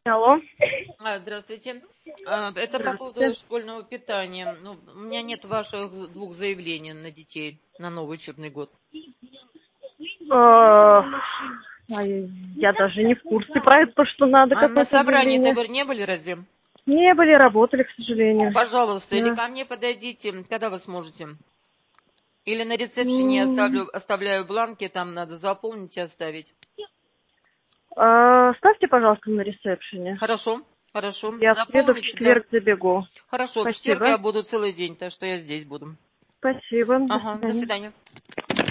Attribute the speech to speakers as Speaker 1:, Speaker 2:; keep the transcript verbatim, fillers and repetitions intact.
Speaker 1: Алло.
Speaker 2: А, Здравствуйте. А, Это по поводу
Speaker 1: Здравствуйте.
Speaker 2: школьного питания. Ну, у меня нет ваших двух заявлений на детей на новый учебный год.
Speaker 1: А, а Я даже не в курсе про это, что надо
Speaker 2: А на
Speaker 1: какое-то
Speaker 2: собрании-то
Speaker 1: заявление.
Speaker 2: вы не были разве?
Speaker 1: Не были, работали, к сожалению.
Speaker 2: Пожалуйста, или
Speaker 1: Да.
Speaker 2: ко мне подойдите, когда вы сможете. Или на ресепшене
Speaker 1: М,
Speaker 2: оставлю, оставляю бланки, там надо заполнить и оставить.
Speaker 1: а, Ставьте, пожалуйста, на ресепшене.
Speaker 2: Хорошо, хорошо.
Speaker 1: Я в среду, в
Speaker 2: Заполните, да.
Speaker 1: четверг забегу.
Speaker 2: Хорошо, в четверг
Speaker 1: Спасибо.
Speaker 2: я буду целый день, так что я здесь буду.
Speaker 1: Спасибо. До
Speaker 2: Ага, до
Speaker 1: свидания.
Speaker 2: свидания.